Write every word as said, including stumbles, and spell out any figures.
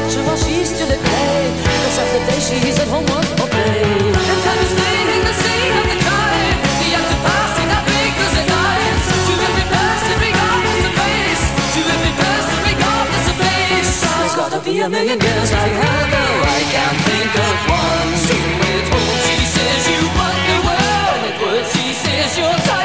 watch her while she's still at play. Cause half the day she's at home work or play. And time is fading the scene of the crime. The act of passing our fingers and eyes. To every person regardless of face. To every person regardless of face. There's gotta be a million girls like her, though I can't think of one. So with hope she says you want the world. And with words she says you're tired.